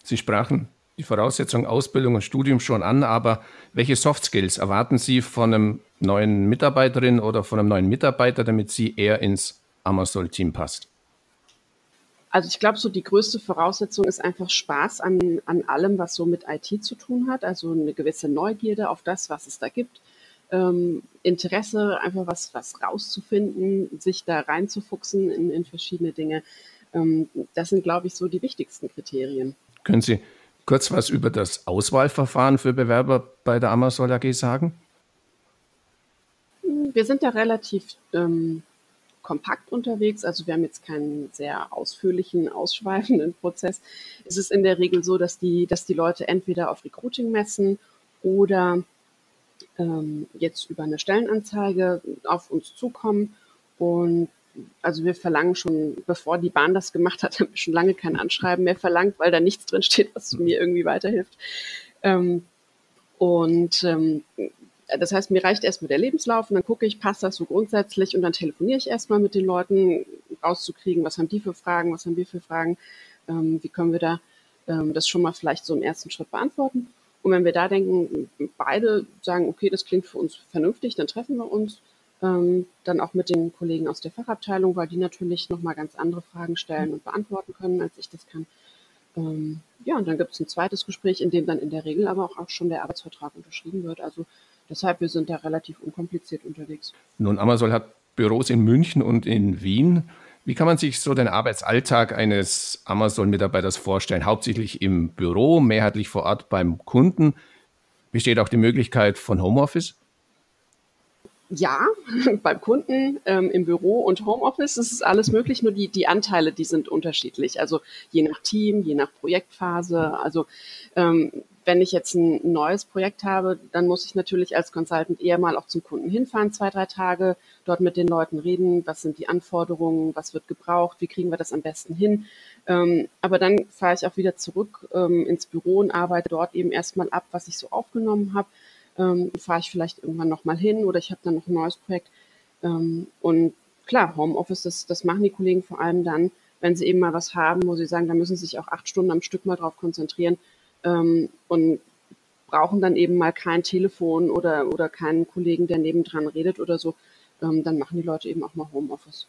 Sie sprachen die Voraussetzungen Ausbildung und Studium schon an, aber welche Soft Skills erwarten Sie von einem neuen Mitarbeiterin oder von einem neuen Mitarbeiter, damit sie eher ins Amazon-Team passt? Also ich glaube, so die größte Voraussetzung ist einfach Spaß an allem, was so mit IT zu tun hat. Also eine gewisse Neugierde auf das, was es da gibt. Interesse, einfach was rauszufinden, sich da reinzufuchsen in verschiedene Dinge. Das sind, glaube ich, so die wichtigsten Kriterien. Können Sie kurz was über das Auswahlverfahren für Bewerber bei der Amazon AG sagen? Wir sind da relativ kompakt unterwegs. Also wir haben jetzt keinen sehr ausführlichen, ausschweifenden Prozess. Es ist in der Regel so, dass die Leute entweder auf Recruiting-Messen oder jetzt über eine Stellenanzeige auf uns zukommen. Und also wir verlangen schon, bevor die Bahn das gemacht hat, haben wir schon lange kein Anschreiben mehr verlangt, weil da nichts drin steht, was mir irgendwie weiterhilft. Ähm, und das heißt, mir reicht erstmal der Lebenslauf und dann gucke ich, passt das so grundsätzlich und dann telefoniere ich erstmal mit den Leuten, rauszukriegen, was haben die für Fragen, was haben wir für Fragen, wie können wir da das schon mal vielleicht so im ersten Schritt beantworten. Und wenn wir da denken, beide sagen, okay, das klingt für uns vernünftig, dann treffen wir uns. Dann auch mit den Kollegen aus der Fachabteilung, weil die natürlich nochmal ganz andere Fragen stellen und beantworten können, als ich das kann. Ja, und dann gibt es ein zweites Gespräch, in dem dann in der Regel aber auch schon der Arbeitsvertrag unterschrieben wird. Also deshalb, wir sind da relativ unkompliziert unterwegs. Nun, Amazon hat Büros in München und in Wien. Wie kann man sich so den Arbeitsalltag eines Amazon-Mitarbeiters vorstellen? Hauptsächlich im Büro, mehrheitlich vor Ort beim Kunden. Besteht auch die Möglichkeit von Homeoffice? Ja, beim Kunden, im Büro und Homeoffice, das ist alles möglich, nur die Anteile, die sind unterschiedlich. Also je nach Team, je nach Projektphase. Also wenn ich jetzt ein neues Projekt habe, dann muss ich natürlich als Consultant eher mal auch zum Kunden hinfahren, 2, 3 Tage, dort mit den Leuten reden, was sind die Anforderungen, was wird gebraucht, wie kriegen wir das am besten hin. Aber dann fahre ich auch wieder zurück ins Büro und arbeite dort eben erstmal ab, was ich so aufgenommen habe. Fahre ich vielleicht irgendwann nochmal hin oder ich habe dann noch ein neues Projekt. Und klar, Homeoffice, das machen die Kollegen vor allem dann, wenn sie eben mal was haben, wo sie sagen, da müssen sie sich auch 8 Stunden am Stück mal drauf konzentrieren und brauchen dann eben mal kein Telefon oder keinen Kollegen, der nebendran redet oder so. Dann machen die Leute eben auch mal Homeoffice.